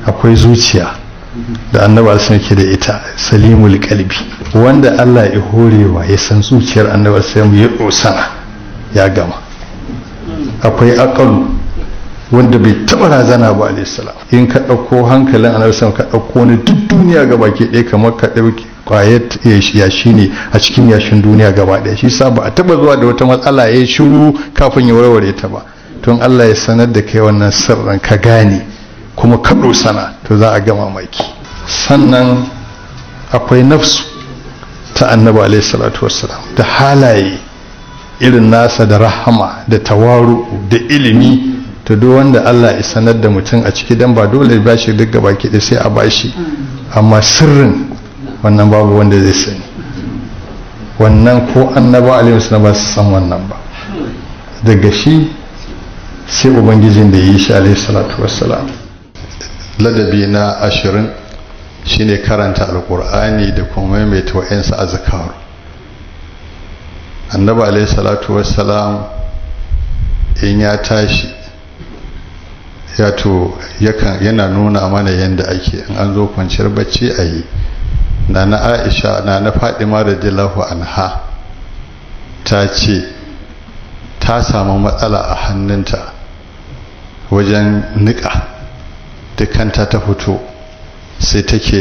akwai zuciya da annabi sun yake da ita salimul qalbi, wanda Allah ya horewa ya san zuciyar annabi sai ya dosana ya gama. Akwai aqalu wanda bai taba razana ba alayhi salam. In ka dauko hankalin annabi sai ka dauko wani duk duniya gaba ke ɗaya kamar ka dauki kwayat yashi ne a cikin yashin duniya gaba ɗaya. Shi sa ba a taba zuwa da wata matsala ya shiru kafin ya warware ta ba. Tun Allah ya sanar da kai wannan sirrin ka gane kuma ka sana to za a gama maki. Sannan akwai nafsu ta annabi alayhi salatu wassalam da halaye irin nasa da rahama da tawaru da ilimi. To duk wanda Allah ya sanar da mutum a ciki dan ba dole ba shi duk gaba ki da sai a bashi, amma sirrin wannan babu wanda zai sani. Wannan ko annabi alaihi wasallam ba su san wannan ba. Daga shi sai ubangijin da yi shi alaihi salatu wassalam. Ladabi na 20 shine karanta alqur'ani da kuma maimaita wa'ansu azkaru. Annabi alaihi salatu wassalam in ya tashi yana nuna mana yadda ake in an zo kwanciyar bacci a yi. Nana Aisha, Nana Fadima radiyallahu anha ta ce ta samu matsala a hannunta wajen niƙa, dukanta ta fito sai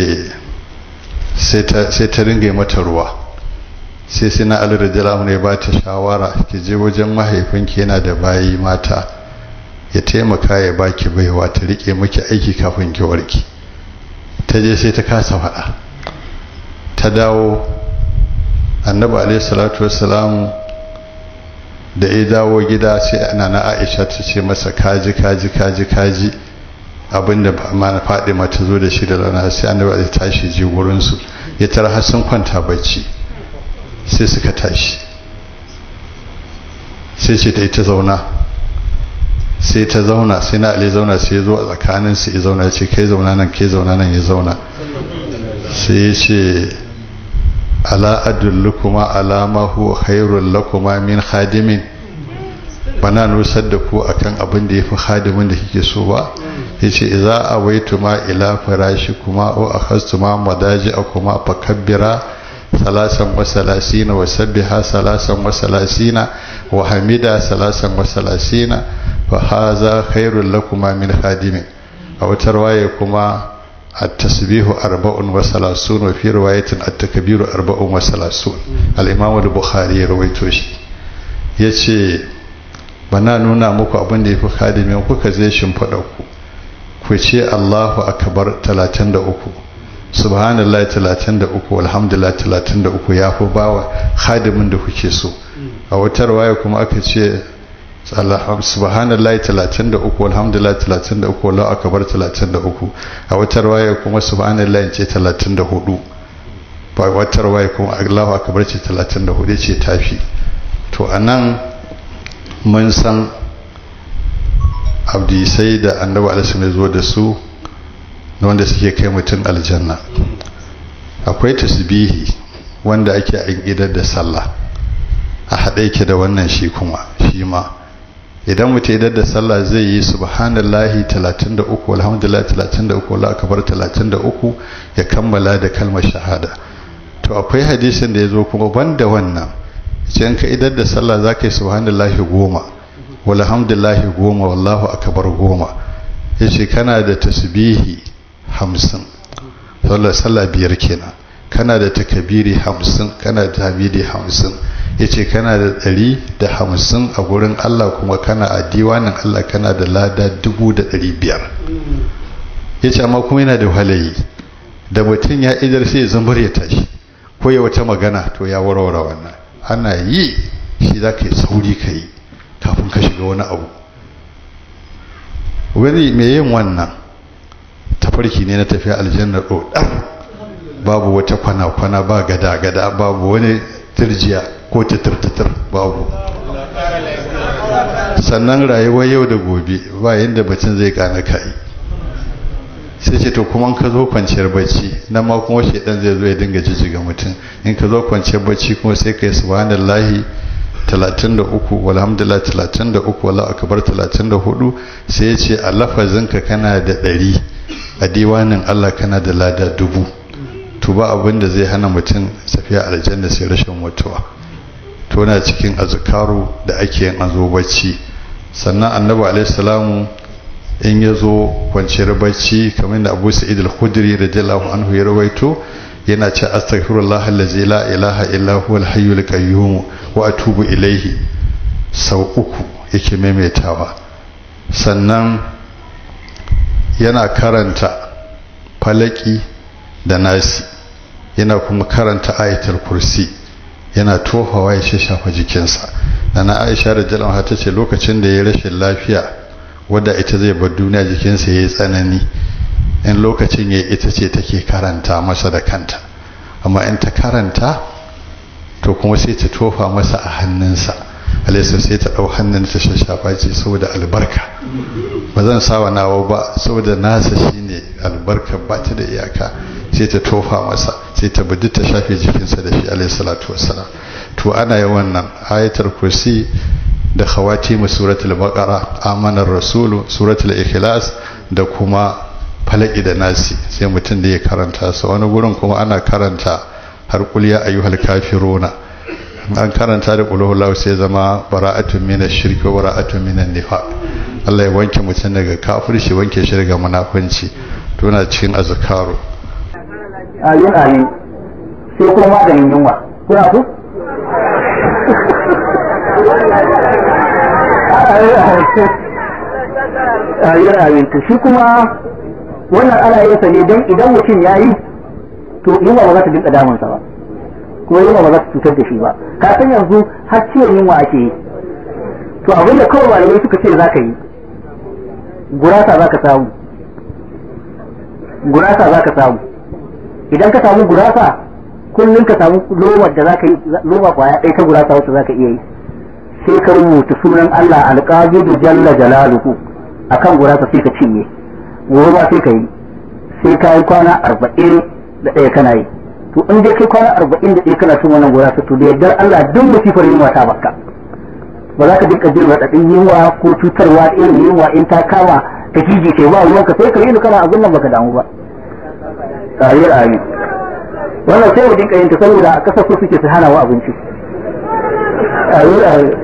ta ringa mata ruwa. Sai na Ali radiyallahu anhu ya ba ta shawara, ki je wajen mahaifinki yana da bayi mata, ya taimaka ya baki baiwa ta rike miki aiki kafin ki warki. Ta je sai ta kasa faɗa. Ta dawo annabi alaihi salatu wassalamu da ya dawo gida sai Nana Aisha ta ce masa kaji abinda ma Fadima ta zo da shi da rana. Sai annabi ya tashi je gurin su, ya tara har sun kwanta bacci. Sai suka tashi, sai ce ta zauna, sai ta zauna, sai na Ali zauna, sai ya zo a tsakanin su ya zauna, ya ce kai zauna nan, kai zauna nan, ya zauna. Sai ya ce ala adullukuma ala ma huwa khairul lakuma min khadimin, bana nusar da ku akan abin da yafi khadimin da kike so ba. Yace idza awaituma ila farashikuma wa akhastuma madaji'akuma fakabbira salasan wa salasina wa sabbiha salasan wa salasina wa hamida salasan wa salasina fa haza khairul lakuma min khadimin. A wata riwaya kuma at-tasbihu 34 wa fi riwayatin at-takbiru 34. al-Imam al-Bukhari ya rawaito shi. Yace bana nuna muku abin da yafi khadimin kuka zai shimfada ku ce Allahu akbar 33, subhanallahi 33, alhamdulillah 33, ya fi bawa khadimin da kuke so. A wata riwaya kuma aka ce subhanallahi 33, alhamdulillah 33, Allahu akbar 33. A wata riwaya kuma subhanallahi ce 34, ba wata riwaya kuma Allahu akbar ce 34 ce tafi. To anan mun san abdisai da annabi alaihi zo da su wanda suke kai mutum aljanna. Akwai tasbihi wanda ake idar da sallah, a haɗe yake da wannan shi kuma shi ma idan mutum idar da sallah zai yi subhanallahi 33, alhamdulillah 33, Allahu akbar 33, ya kammala da kalmar shahada. To akwai hadisin da ya zo kuma banda wannan, idan ka idar da sallah za ka yi subhanallahi 10, walhamdulillahi 10, wallahu akbar 10. yace kana da tasbihi 50, sallah biyar kenan. Kana da takabiri 50, kana da tahmidi 50. yace kana da 150 a gurin Allah, kuma kana a diwanin Allah kana da lada 500. yace amma kuma yana da walayi da mutum ya idar sai ya zambar ya tashi ko ya wata magana, to ya warware wannan. Ana yi shi zaka yi sauri kai kafin ka shiga wani abu. Wani mai yin wannan tafarki ne na tafiya aljanna ɗoɗar, babu wata kwana-kwana, ba gada-gada, babu wani turjiya ko titir-titir, babu. Sannan rayuwar yau da gobe ba yadda bacin zai kana kai. Sai ce to kuma ka zo kwanciyar bacci nan ma kuma shedan zai zo ya dinga jijjiga mutum. In ka zo kwanciyar bacci kuma sai ka yi subhanallahi 33, walhamdulillah 33, wallahu akbar 34. sai ya ce a lafazinka kana da 100 a diwanin Allah kana da lada 1000. to ba abin da zai hana mutum tafiya aljanna sai rashin mutuwa. to na cikin azkaru da ake yin azo bacci. sannan annabi alaihi salamu in ya zo kwanciyar bacci kamar da Abu Sa'id al-Khudri radiyallahu anhu ya rawaito yana ce astaghfirullah allazi la ilaha illa huwa al-hayyul qayyum wa atubu ilayhi sau 3 yake maimaitawa. sannan yana karanta falaki da nasi, yana kuma karanta ayatul kursi, yana tofawa ya shafa jikinsa. Nana Aisha radiyallahu anha tace lokacin da ya rashin lafiya wadda ita zai bar duniya jikinsa yayi tsanani, in lokacin yayi ita ce take karanta masa da kanta, amma in ta karanta to kuma sai ta tofa masa a hannunsa, alaisa sai ta dau hannun ta shafa ce saboda albarka. ba zan sawa nawa ba saboda nasa shine albarka ba ta da iyaka, sai ta tofa masa, sai ta budi ta shafe jikinsa da shi alaihi salatu wassalam. to ana yi wannan ayatul kursi da khawatimu suratul baqara, amanar rasulu, suratul ikhlas da kuma falaki da nasi, sai mutum da ya karanta su. wani gurin kuma ana karanta har qul ya ayyuhal kafiruna, an karanta da qul huwallahu sai zama bara'atun minash shirki wa bara'atun minan nifaq. Allah ya wanke mutum daga kafirci, wanke shi daga munafunci. to na cikin azkaru. ayin ayin sai kuma maganin yunwa kuna so ayin to shi kuma wannan ana yin sa ne don idan mutum ya yi to yunwa ba za ta dinka damunsa ba, ko yunwa ba za ta cutar da shi ba. ka san yanzu har ciwon yunwa ake yi, to abin da kawai malamai suka ce za ka yi, gurasa za ka samu, gurasa za ka samu. idan ka samu gurasa kullum ka samu lomar da za ka yi, loma kwaya ɗaya ta gurasa wacce za ka iya yi, sai ka rubuta sunan Allah alqabidu jalla jalaluhu akan gurasa sai ka cinye. gobe ba sai ka yi, sai ka yi kwana 41 kana yi. to in dai kai kwana 41 kana cin wannan gurasa, to da yardar Allah duk musifar yunwa ta baka, ba za ka dinka jin raɗaɗin yunwa ko cutarwa irin yunwa in ta kama ta jiji ke ba ruwanka, sai ka yi kana abin nan baka damu ba. amin. wannan sai mu dinka yin ta saboda a kasar su suke su hana wa abinci. amin.